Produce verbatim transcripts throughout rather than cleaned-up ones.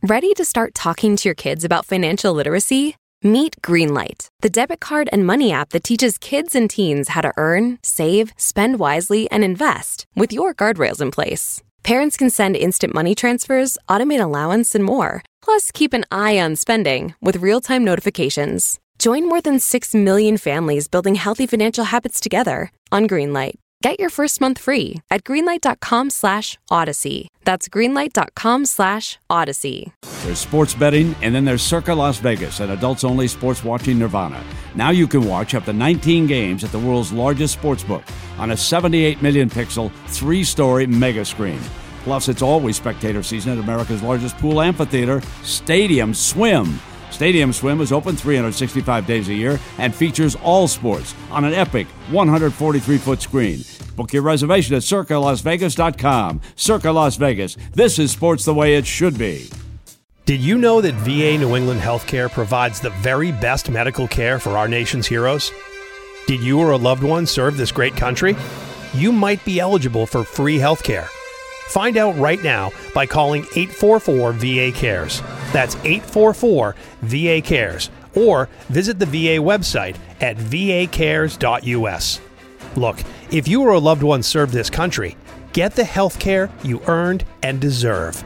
Ready to start talking to your kids about financial literacy? Meet Greenlight, the debit card and money app that teaches kids and teens how to earn, save, spend wisely, and invest with your guardrails in place. Parents can send instant money transfers, automate allowance, and more. Plus, keep an eye on spending with real-time notifications. Join more than six million families building healthy financial habits together on Greenlight. Get your first month free at greenlight.com slash odyssey. That's greenlight.com slash odyssey. There's sports betting, and then there's Circa Las Vegas, an adults-only sports watching nirvana. Now you can watch up to nineteen games at the world's largest sportsbook on a seventy-eight million pixel, three-story mega screen. Plus, it's always spectator season at America's largest pool amphitheater, Stadium Swim. Stadium Swim is open three hundred sixty-five days a year and features all sports on an epic one hundred forty-three foot screen. Book your reservation at circa las vegas dot com. Circa Las Vegas. This is sports the way it should be. Did you know that V A New England Healthcare provides the very best medical care for our nation's heroes? Did you or a loved one serve this great country? You might be eligible for free healthcare. Find out right now by calling eight four four V A cares. That's eight four four V A cares. Or visit the V A website at v a cares dot u s. Look, if you or a loved one served this country, get the health care you earned and deserve.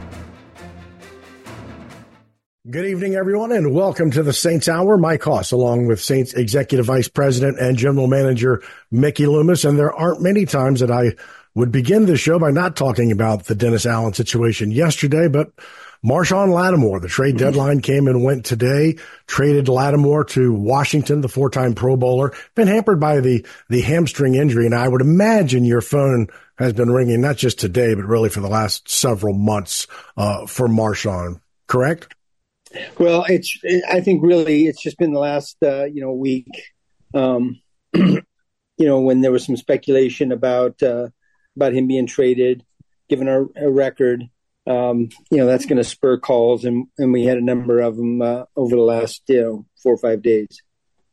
Good evening, everyone, and welcome to the Saints Hour. Mike Hoss, along with Saints Executive Vice President and General Manager Mickey Loomis. And there aren't many times that I would begin this show by not talking about the Dennis Allen situation yesterday, but Marshawn Lattimore, the trade deadline came and went today, traded Lattimore to Washington, the four-time Pro Bowler, been hampered by the, the hamstring injury. And I would imagine your phone has been ringing, not just today, but really for the last several months uh, for Marshawn, correct? Well, it's, I think really it's just been the last, uh, you know, week, um, you know, when there was some speculation about, uh, about him being traded, given our, our record, um, you know, that's going to spur calls. And, and we had a number of them uh, over the last, you know, four or five days.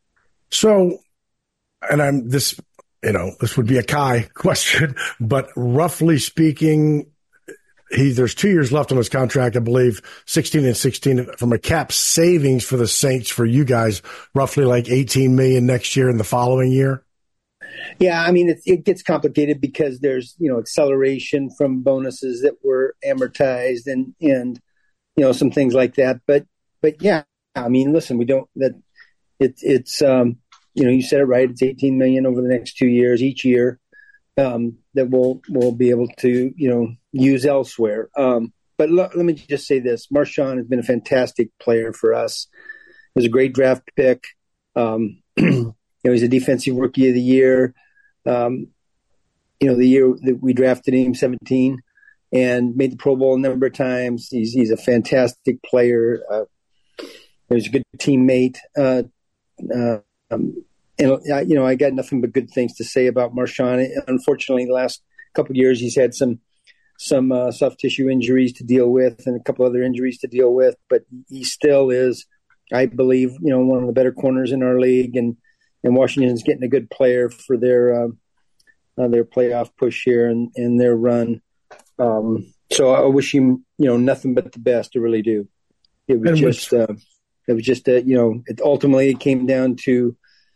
So, and I'm this, you know, this would be a Kai question, but roughly speaking, he, there's two years left on his contract, I believe, sixteen and sixteen from a cap savings for the Saints for you guys, roughly like eighteen million next year and the following year. Yeah, I mean, it, it gets complicated because there's, you know, acceleration from bonuses that were amortized and, and, you know, some things like that. But, but yeah, I mean, listen, we don't, that it, it's, um, you know, you said it right. It's eighteen million over the next two years, each year, um, that we'll, we'll be able to, you know, use elsewhere. Um, but l- let me just say this. Marshawn has been a fantastic player for us. He was a great draft pick. Um, you know, he's a defensive rookie of the year. Um, you know, the year that we drafted him, seventeen, and made the Pro Bowl a number of times. He's he's a fantastic player. Uh, he's a good teammate. Uh, uh, um, and, uh, you know, I got nothing but good things to say about Marshawn. Unfortunately, the last couple of years, he's had some some uh, soft tissue injuries to deal with and a couple other injuries to deal with. But he still is, I believe, you know, one of the better corners in our league. And And Washington's getting a good player for their uh, uh, their playoff push here and, and their run. Um, so I wish him, you know, nothing but the best. I really do. It was and just, uh, it was just, a, you know, it ultimately it came down to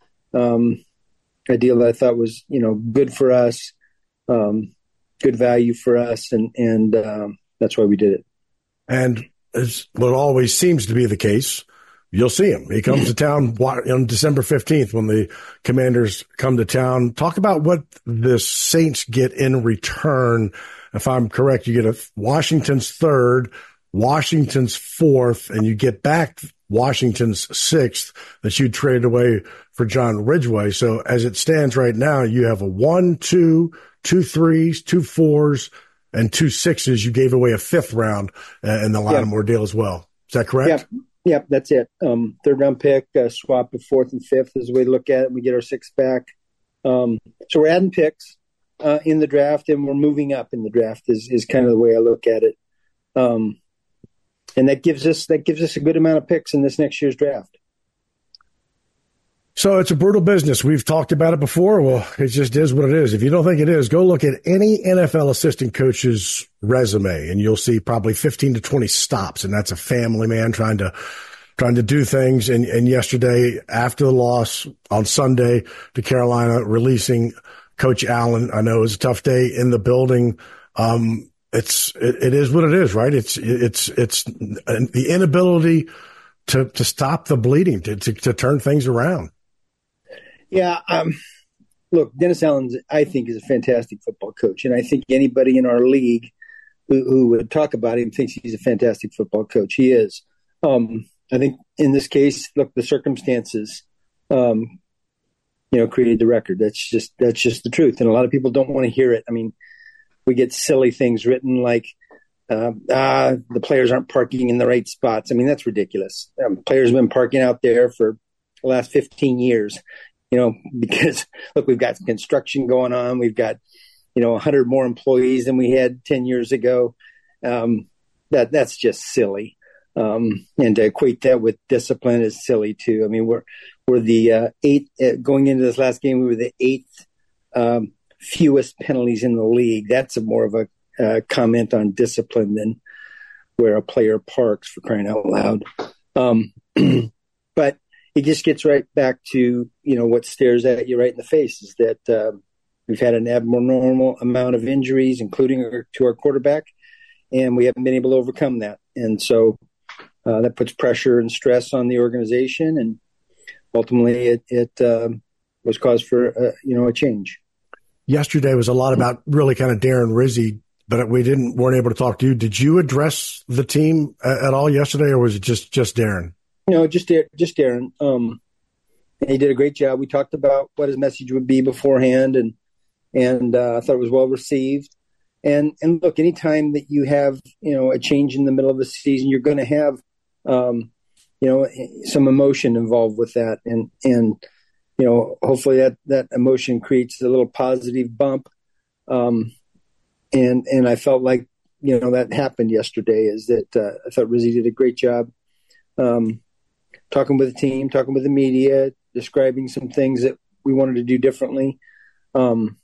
um, a deal that I thought was, you know, good for us, um, good value for us, and and um, that's why we did it. And as what always seems to be the case, you'll see him. He comes to town on December fifteenth when the Commanders come to town. Talk about what the Saints get in return. If I'm correct, you get a Washington's third, Washington's fourth, and you get back Washington's sixth that you traded away for John Ridgeway. So as it stands right now, you have a one, two, two threes, two fours, and two sixes. You gave away a fifth round in the Lattimore yeah. deal as well. Is that correct? Yeah. Yep, that's it. Um, third round pick, uh, swap of fourth and fifth is the way to look at it. We get our sixth back. Um, so we're adding picks uh, in the draft, and we're moving up in the draft is, is kind of the way I look at it. Um, and that gives us that gives us a good amount of picks in this next year's draft. So it's a brutal business. We've talked about it before. Well, it just is what it is. If you don't think it is, go look at any N F L assistant coach's resume, and you'll see probably fifteen to twenty stops, and that's a family man trying to trying to do things. And, and yesterday, after the loss on Sunday to Carolina, releasing Coach Allen, I know it was a tough day in the building. Um, it's it, it is what it is, right? It's it's it's the inability to to stop the bleeding, to to, to turn things around. Yeah, um, look, Dennis Allen, I think, is a fantastic football coach, and I think anybody in our league who, who would talk about him thinks he's a fantastic football coach. He is. Um, I think in this case, look, the circumstances, um, you know, created the record. That's just that's just the truth, and a lot of people don't want to hear it. I mean, we get silly things written like, uh, ah, the players aren't parking in the right spots. I mean, that's ridiculous. Um, players have been parking out there for the last fifteen years. You know, because, look, we've got construction going on. We've got, you know, one hundred more employees than we had ten years ago. Um, that That's just silly. Um, and to equate that with discipline is silly, too. I mean, we're we're the uh, eighth, uh, going into this last game, we were the eighth um, fewest penalties in the league. That's a more of a uh, comment on discipline than where a player parks, for crying out loud. Um, but it just gets right back to, you know, what stares at you right in the face is that uh, we've had an abnormal amount of injuries, including our, to our quarterback, and we haven't been able to overcome that. And so uh, that puts pressure and stress on the organization, and ultimately it, it um, was cause for, uh, you know, a change. Yesterday was a lot about really kind of Darren Rizzi, but we didn't weren't able to talk to you. Did you address the team at, at all yesterday, or was it just, just Darren? No, just just Darren. Um, he did a great job. We talked about what his message would be beforehand, and and uh, I thought it was well received. And and look, anytime that you have you know a change in the middle of a season, you're going to have um, you know some emotion involved with that, and and you know hopefully that that emotion creates a little positive bump. Um, and and I felt like you know that happened yesterday. Is that uh, I thought Rizzi did a great job. Um, talking with the team, talking with the media, describing some things that we wanted to do differently, um,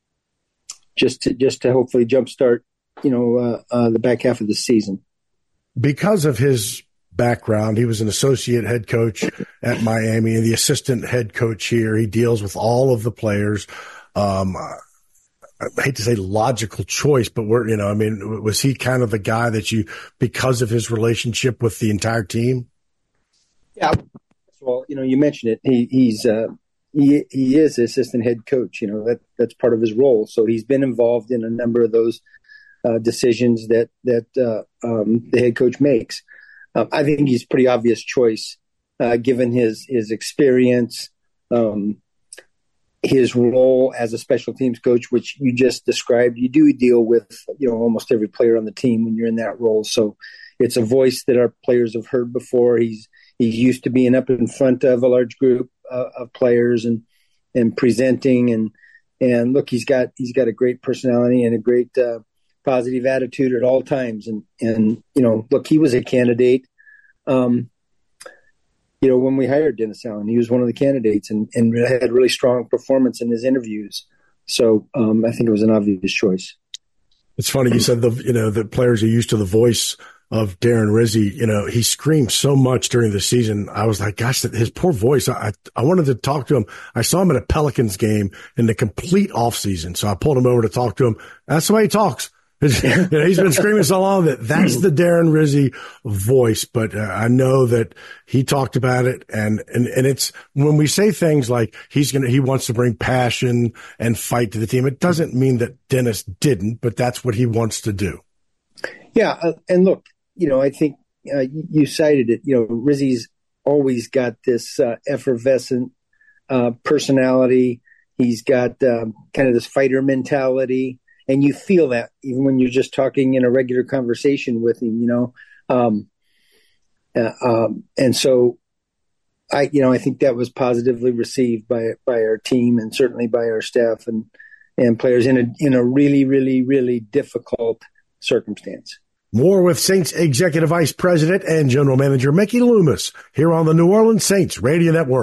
just to just to hopefully jumpstart, you know, uh, uh, the back half of the season. Because of his background, he was an associate head coach at Miami and the assistant head coach here. He deals with all of the players. Um, I hate to say logical choice, but we're, you know, I mean, was he kind of the guy that you, because of his relationship with the entire team? Yeah. Well, you know, you mentioned it. He, he's, uh, he, he is assistant head coach. You know, that that's part of his role. So he's been involved in a number of those uh, decisions that, that uh, um, the head coach makes. Uh, I think he's a pretty obvious choice, uh, given his, his experience, um, his role as a special teams coach, which you just described. You do deal with, you know, almost every player on the team when you're in that role. So it's a voice that our players have heard before. He's, he's used to being up in front of a large group uh, of players and, and presenting and, and look, he's got, he's got a great personality and a great uh, positive attitude at all times. And, and, you know, look, he was a candidate. Um, You know, when we hired Dennis Allen, he was one of the candidates and, and had really strong performance in his interviews. So um, I think it was an obvious choice. It's funny you said the you know the players are used to the voice of Darren Rizzi. You know, he screamed so much during the season. I was like, gosh, his poor voice. I I wanted to talk to him. I saw him at a Pelicans game in the complete off season, so I pulled him over to talk to him. That's the way he talks. You know, he's been screaming so long that that's the Darren Rizzi voice. But uh, I know that he talked about it, and, and, and it's when we say things like he's gonna he wants to bring passion and fight to the team. It doesn't mean that Dennis didn't, but that's what he wants to do. Yeah, uh, and look, you know, I think uh, you cited it. You know, Rizzi's always got this uh, effervescent uh, personality. He's got um, kind of this fighter mentality. And you feel that even when you're just talking in a regular conversation with him, you know. Um, uh, um, and so, I, you know, I think that was positively received by by our team and certainly by our staff and and players in a in a really, really, really difficult circumstance. More with Saints Executive Vice President and General Manager Mickey Loomis here on the New Orleans Saints Radio Network.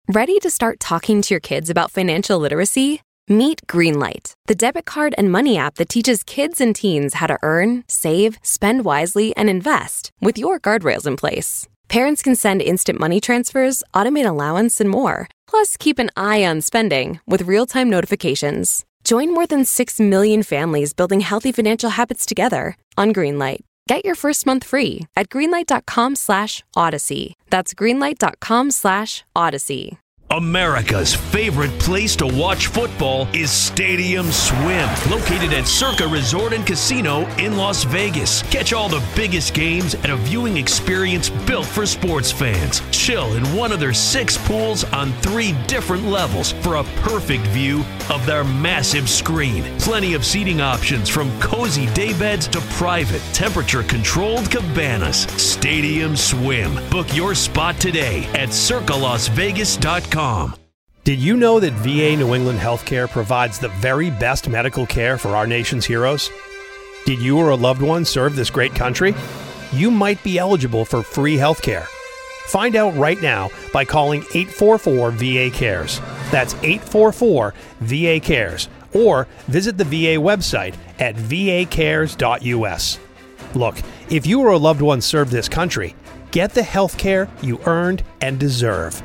Ready to start talking to your kids about financial literacy? Meet Greenlight, the debit card and money app that teaches kids and teens how to earn, save, spend wisely, and invest with your guardrails in place. Parents can send instant money transfers, automate allowance, and more. Plus, keep an eye on spending with real-time notifications. Join more than six million families building healthy financial habits together on Greenlight. Get your first month free at greenlight.com slash Odyssey. That's greenlight.com slash Odyssey. America's favorite place to watch football is Stadium Swim, located at Circa Resort and Casino in Las Vegas. Catch all the biggest games at a viewing experience built for sports fans. Chill in one of their six pools on three different levels for a perfect view of their massive screen. Plenty of seating options from cozy daybeds to private, temperature-controlled cabanas. Stadium Swim. Book your spot today at circa las vegas dot com. Did you know that V A New England Healthcare provides the very best medical care for our nation's heroes? Did you or a loved one serve this great country? You might be eligible for free healthcare. Find out right now by calling eight four four V A cares. That's eight four four V A cares. Or visit the V A website at v a cares dot u s. Look, if you or a loved one served this country, get the healthcare you earned and deserve.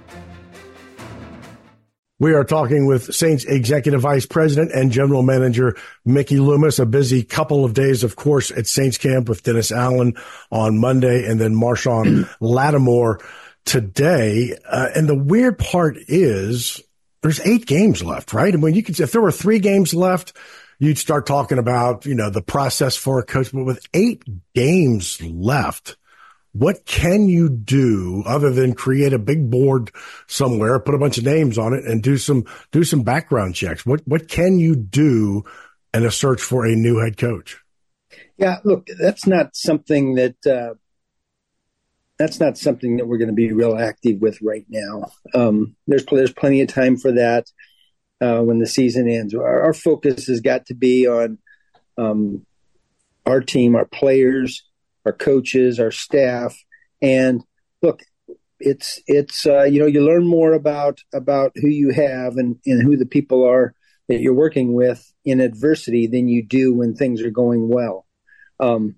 We are talking with Saints Executive Vice President and General Manager Mickey Loomis. A busy couple of days, of course, at Saints Camp with Dennis Allen on Monday and then Marshawn Lattimore today. Uh, and the weird part is there's eight games left, right? I mean, you could, if there were three games left, you'd start talking about, you know, the process for a coach. But with eight games left, what can you do other than create a big board somewhere, put a bunch of names on it, and do some do some background checks? What what can you do in a search for a new head coach? Yeah, look, that's not something that uh, that's not something that we're going to be real active with right now. Um, there's there's plenty of time for that uh, when the season ends. Our, our focus has got to be on um, our team, our players, our coaches, our staff. And look, it's, it's, uh, you know, you learn more about, about who you have and, and who the people are that you're working with in adversity than you do when things are going well. Um,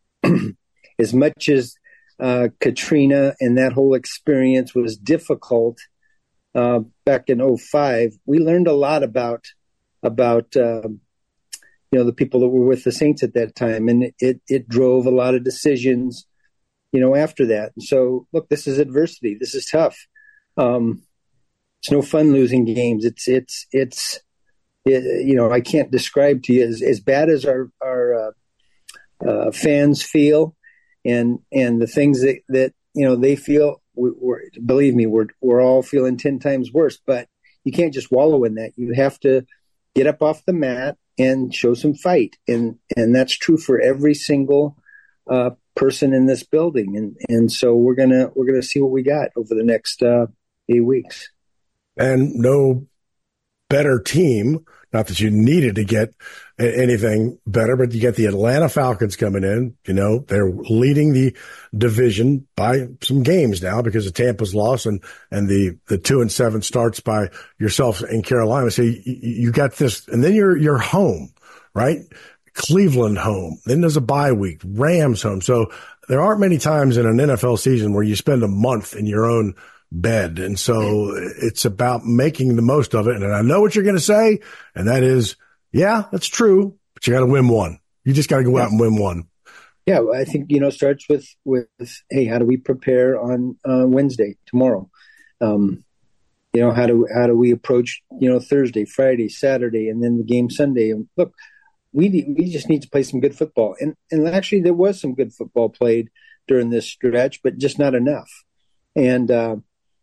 as much as, uh, Katrina and that whole experience was difficult, uh, back in oh five, we learned a lot about, about, uh, you know, the people that were with the Saints at that time. And it, it drove a lot of decisions, you know, after that. And so, look, this is adversity. This is tough. Um, it's no fun losing games. It's, it's, it's, it, you know, I can't describe to you as, as bad as our, our uh, uh, fans feel and, and the things that, that, you know, they feel, we, we're, believe me, we're, we're all feeling ten times worse, but you can't just wallow in that. You have to get up off the mat and show some fight. And, and that's true for every single uh, person in this building. And, and so we're going to, we're going to see what we got over the next uh, eight weeks. And no better team, not that you needed to get anything better, but you get the Atlanta Falcons coming in. You know, they're leading the division by some games now because of Tampa's loss and, and the, the two and seven starts by yourself in Carolina. So you, you got this, and then you're, you're home, right? Cleveland home. Then there's a bye week, Rams home. So there aren't many times in an N F L season where you spend a month in your own bed. And so it's about making the most of it. And I know what you're going to say, and that is, yeah, that's true, but you got to win one. You just got to go out and win one. Yeah, I think, you know, starts with, with hey, how do we prepare on uh, Wednesday, tomorrow? Um, you know, how do how do we approach, you know, Thursday, Friday, Saturday, and then the game Sunday? And look, we need, we just need to play some good football. And and actually, there was some good football played during this stretch, but just not enough. And uh,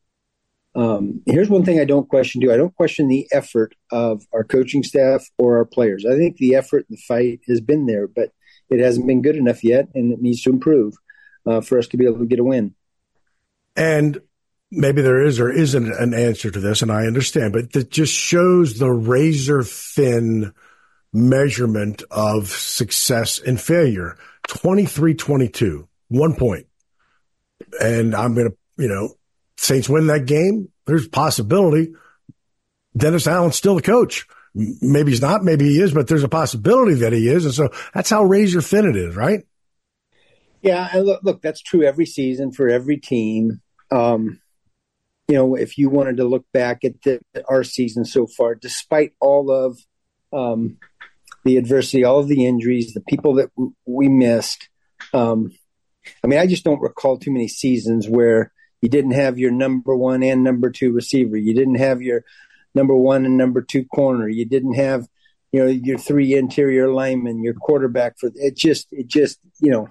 um, here's one thing I don't question too. I don't question the effort of our coaching staff or our players. I think the effort and the fight has been there, but it hasn't been good enough yet, and it needs to improve uh, for us to be able to get a win. And maybe there is or isn't an answer to this, and I understand, but that just shows the razor-thin measurement of success and failure. twenty-three twenty-two, one point. And I'm going to, you know, Saints win that game, there's a possibility Dennis Allen's still the coach. Maybe he's not, maybe he is, but there's a possibility that he is. And so that's how razor thin it is, right? Yeah, and look, look, that's true every season for every team. Um, you know, if you wanted to look back at the, our season so far, despite all of um, the adversity, all of the injuries, the people that w- we missed, um, I mean, I just don't recall too many seasons where you didn't have your number one and number two receiver. You didn't have your number one and number two corner. You didn't have, you know, your three interior linemen, your quarterback. For it just, it just, you know,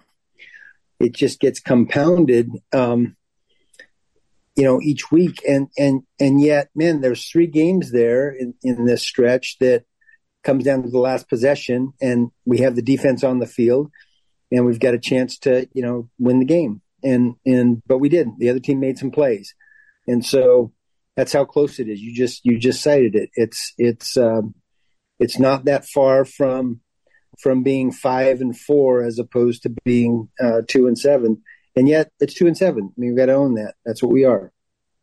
it just gets compounded, um, you know, each week. And, and, and yet, man, there's three games there in, in this stretch that comes down to the last possession, and we have the defense on the field, and we've got a chance to, you know, win the game. And, and, but we didn't. The other team made some plays. And so, that's how close it is. You just you just cited it. It's it's um, it's not that far from from being five and four as opposed to being uh, two and seven, and yet it's two and seven. I mean, we've got to own that. That's what we are.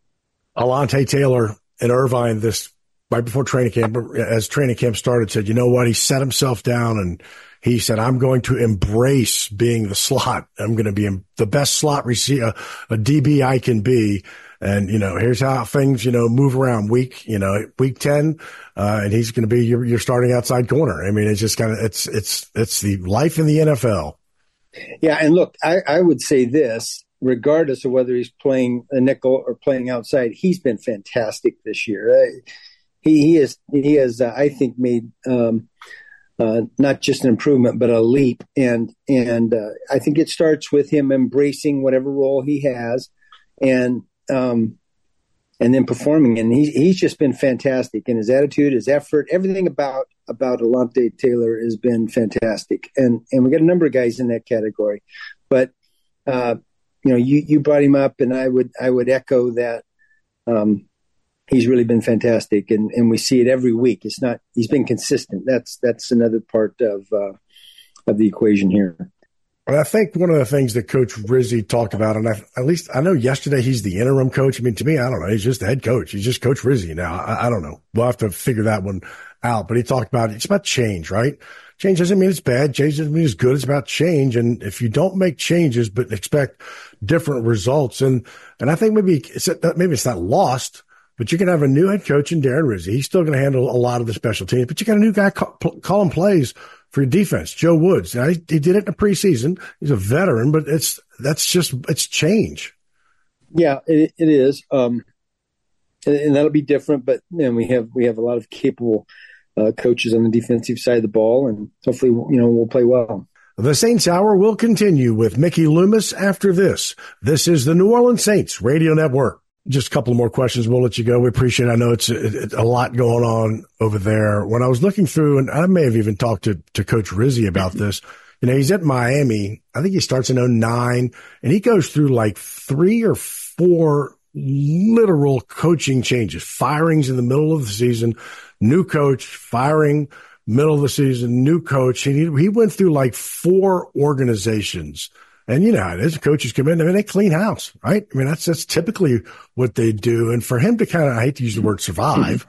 Alontae Taylor in Irvine this right before training camp, as training camp started, said, "You know what?" He set himself down and he said, "I'm going to embrace being the slot. I'm going to be the best slot receiver, a D B I can be." And, you know, here's how things, you know, move around week, you know, week ten, uh, and he's going to be your, your starting outside corner. I mean, it's just kind of, it's, it's, it's the life in the N F L. Yeah. And look, I, I would say this, regardless of whether he's playing a nickel or playing outside, he's been fantastic this year. Uh, he, he is, he has, uh, I think made, um, uh, not just an improvement, but a leap. And, and, uh, I think it starts with him embracing whatever role he has and, Um, and then performing, and he's he's just been fantastic. And his attitude, his effort, everything about about Alontae Taylor has been fantastic. And and we got a number of guys in that category, but uh, you know, you you brought him up, and I would I would echo that. Um, he's really been fantastic, and and we see it every week. It's not he's been consistent. That's that's another part of uh, of the equation here. I think one of the things that Coach Rizzi talked about, and I, at least I know yesterday he's the interim coach. I mean, to me, I don't know. He's just the head coach. He's just Coach Rizzi now. I, I don't know. We'll have to figure that one out. But he talked about it's about change, right? Change doesn't mean it's bad. Change doesn't mean it's good. It's about change. And if you don't make changes but expect different results, and and I think maybe it's maybe it's not lost, but you can have a new head coach in Darren Rizzi. He's still going to handle a lot of the special teams, but you got a new guy call, calling plays for your defense, Joe Woods. Now, he, he did it in the preseason. He's a veteran, but it's that's just it's change. Yeah, it, it is, um, and, and that'll be different. But man, we have we have a lot of capable uh, coaches on the defensive side of the ball, and hopefully, you know, we'll play well. The Saints Hour will continue with Mickey Loomis after this. This is the New Orleans Saints Radio Network. Just a couple more questions. We'll let you go. We appreciate it. I know it's a, it's a lot going on over there. When I was looking through, and I may have even talked to, to Coach Rizzi about this, you know, he's at Miami. I think he starts in oh nine, and he goes through like three or four literal coaching changes, firings in the middle of the season, new coach, firing, middle of the season, new coach. And he, he went through like four organizations. And you know how it is. Coaches come in, I mean, they clean house, right? I mean, that's that's typically what they do. And for him to kind of, I hate to use the word survive,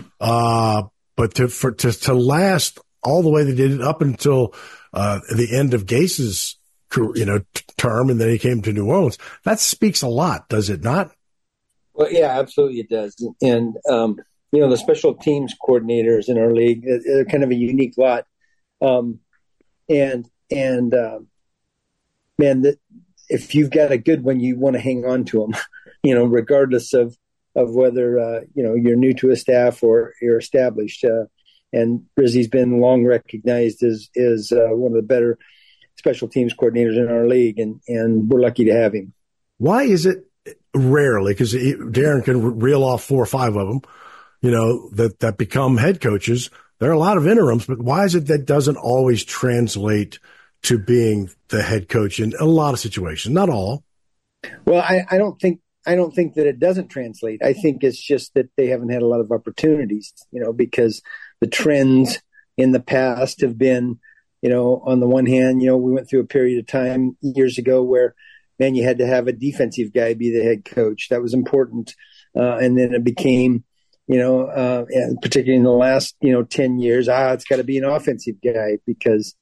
uh, but to for to to last all the way they did it up until uh, the end of Gase's, you know, t- term, and then he came to New Orleans. That speaks a lot, does it not? Well, yeah, absolutely, it does. And um, you know, the special teams coordinators in our league, they're kind of a unique lot. Um, and and uh, man, that if you've got a good one, you want to hang on to them, you know, regardless of of whether uh, you know you're new to a staff or you're established. Uh, and Rizzi's been long recognized as as uh, one of the better special teams coordinators in our league, and and we're lucky to have him. Why is it rarely, because Darren can reel off four or five of them, you know, that that become head coaches? There are a lot of interims, but why is it that doesn't always translate to being the head coach in a lot of situations? Not all. Well, I, I don't think I don't think that it doesn't translate. I think it's just that they haven't had a lot of opportunities, you know, because the trends in the past have been, you know, on the one hand, you know, we went through a period of time years ago where man, you had to have a defensive guy be the head coach. That was important. Uh, and then it became, you know, uh, and particularly in the last, you know, ten years, ah, it's got to be an offensive guy because,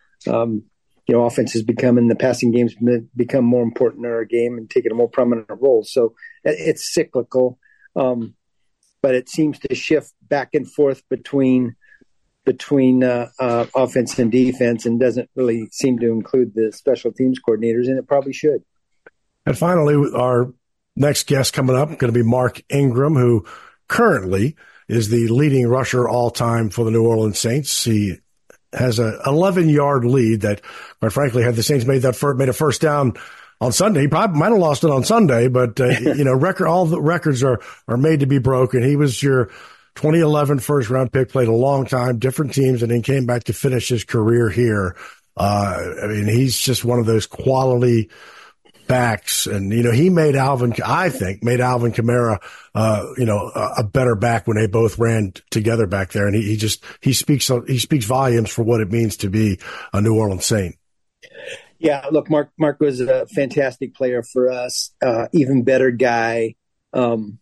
um, you know, offense has become, in the passing games, become more important in our game and taken a more prominent role. So it's cyclical, um, but it seems to shift back and forth between between uh, uh, offense and defense, and doesn't really seem to include the special teams coordinators, and it probably should. And finally, our next guest coming up, going to be Mark Ingram, who currently is the leading rusher all time for the New Orleans Saints. He has a eleven-yard lead that, quite frankly, had the Saints made that first, made a first down on Sunday, he probably might have lost it on Sunday, but uh, you know, record all the records are are made to be broken. He was your twenty eleven first round pick, played a long time, different teams, and then came back to finish his career here. Uh, I mean, he's just one of those quality backs, and you know, he made Alvin, I think, made Alvin Kamara, uh, you know, a, a better back when they both ran t- together back there. And he, he just he speaks he speaks volumes for what it means to be a New Orleans Saint. Yeah, look, Mark Mark was a fantastic player for us, uh, even better guy. Um,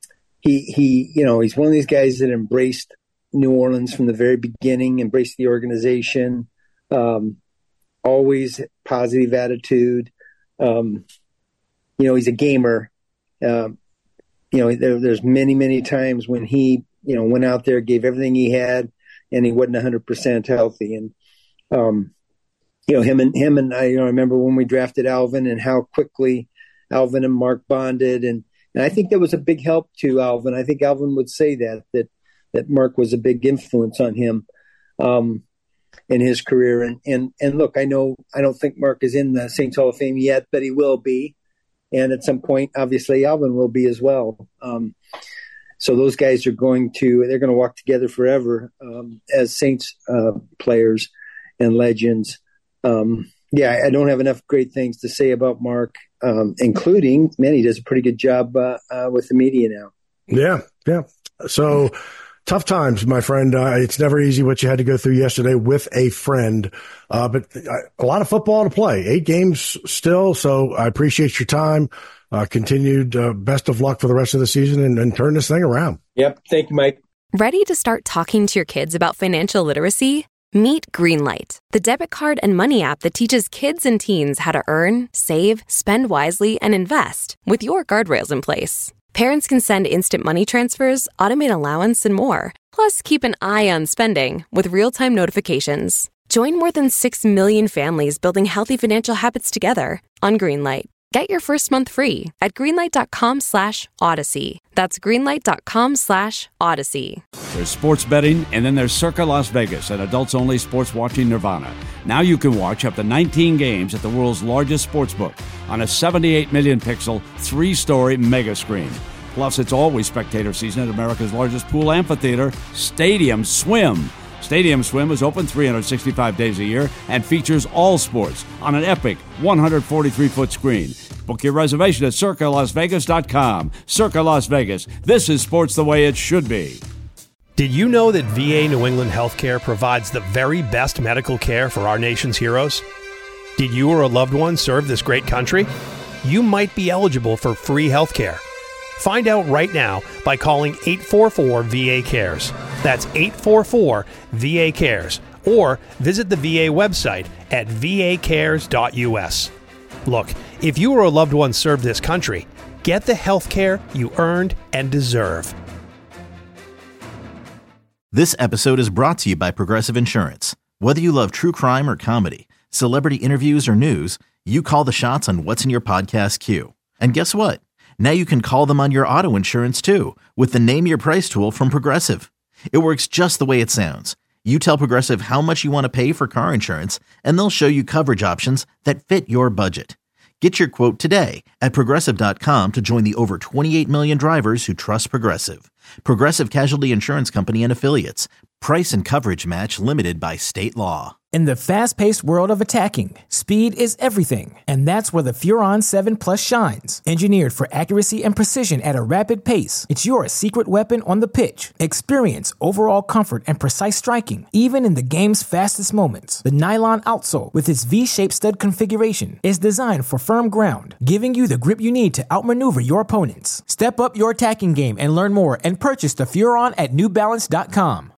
he he, you know, he's one of these guys that embraced New Orleans from the very beginning, embraced the organization, um, always positive attitude. Um, you know, he's a gamer. Um, you know, there, there's many, many times when he, you know, went out there, gave everything he had, and he wasn't one hundred percent healthy. And, um, you know, him and him and I, you know, I remember when we drafted Alvin and how quickly Alvin and Mark bonded. And, and I think that was a big help to Alvin. I think Alvin would say that, that, that Mark was a big influence on him, um, in his career. And, and, and look, I know, I don't think Mark is in the Saints Hall of Fame yet, but he will be. And at some point, obviously, Alvin will be as well. Um, so those guys are going to, they're going to walk together forever, um, as Saints, uh, players and legends. Um, yeah, I don't have enough great things to say about Mark, um, including, man, he does a pretty good job, uh, uh, with the media now. Yeah. Yeah. So, tough times, my friend. Uh, it's never easy what you had to go through yesterday with a friend, uh, but a lot of football to play. Eight games still, so I appreciate your time. Uh, continued uh, best of luck for the rest of the season, and, and turn this thing around. Yep. Thank you, Mike. Ready to start talking to your kids about financial literacy? Meet Greenlight, the debit card and money app that teaches kids and teens how to earn, save, spend wisely, and invest with your guardrails in place. Parents can send instant money transfers, automate allowance, and more. Plus, keep an eye on spending with real-time notifications. Join more than six million families building healthy financial habits together on Greenlight. Get your first month free at greenlight.com slash odyssey. That's greenlight.com slash odyssey. There's sports betting, and then there's Circa Las Vegas, an adults-only sports watching nirvana. Now you can watch up to nineteen games at the world's largest sportsbook on a seventy-eight million pixel, three-story mega screen. Plus, it's always spectator season at America's largest pool amphitheater, Stadium Swim. Stadium Swim is open three hundred sixty-five days a year and features all sports on an epic one hundred forty-three foot screen. Book your reservation at circa las vegas dot com. Circa Las Vegas. This is sports the way it should be. Did you know that V A New England Healthcare provides the very best medical care for our nation's heroes? Did you or a loved one serve this great country? You might be eligible for free healthcare. Find out right now by calling eight four four V A cares. That's eight four four V A cares. Or visit the V A website at v a cares dot u s. Look, if you or a loved one served this country, get the health care you earned and deserve. This episode is brought to you by Progressive Insurance. Whether you love true crime or comedy, celebrity interviews or news, you call the shots on what's in your podcast queue. And guess what? Now you can call them on your auto insurance too with the Name Your Price tool from Progressive. It works just the way it sounds. You tell Progressive how much you want to pay for car insurance, and they'll show you coverage options that fit your budget. Get your quote today at progressive dot com to join the over twenty-eight million drivers who trust Progressive. Progressive Casualty Insurance Company and Affiliates. Price and coverage match limited by state law. In the fast-paced world of attacking, speed is everything, and that's where the Furon seven Plus shines. Engineered for accuracy and precision at a rapid pace, it's your secret weapon on the pitch. Experience overall comfort and precise striking, even in the game's fastest moments. The nylon outsole, with its V-shaped stud configuration, is designed for firm ground, giving you the grip you need to outmaneuver your opponents. Step up your attacking game and learn more and purchase the Furon at New Balance dot com.